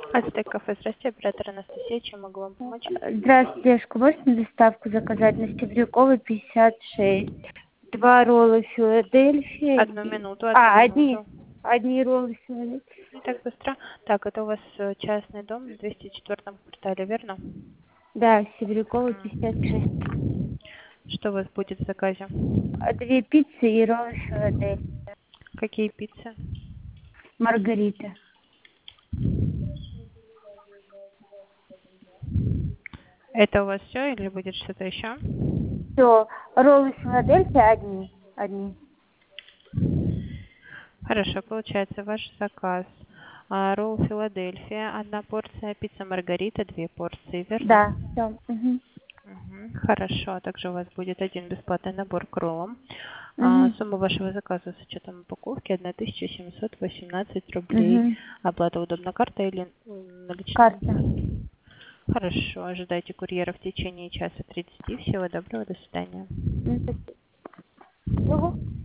Ацтек кафе, здравствуйте, оператор Анастасия, чем могу вам помочь? Здравствуйте, девушка, можете доставку заказать на Севрюкова, 56? Два ролла Филадельфия. Одну минуту, одну Одни. минуту. Одни роллы Филадельфия. Не так быстро. Так, это у вас частный дом в 204-м квартале, верно? Да, Севрюкова, 56. Что у вас будет в заказе? Две пиццы и роллы Филадельфия. Какие пиццы? Маргарита. Это у вас все или будет что-то еще? Все, роллы Филадельфия одни. Одни. Хорошо, получается ваш заказ. Ролл Филадельфия, одна порция, пицца Маргарита, две порции, верно? Да, все. Угу. Хорошо, а также у вас будет один бесплатный набор к роллам. Угу. Сумма вашего заказа с учетом упаковки 1718 рублей. Угу. Оплата удобна карта или наличными? Карта. Хорошо, ожидайте курьера в течение часа 30. Всего доброго, до свидания. Угу.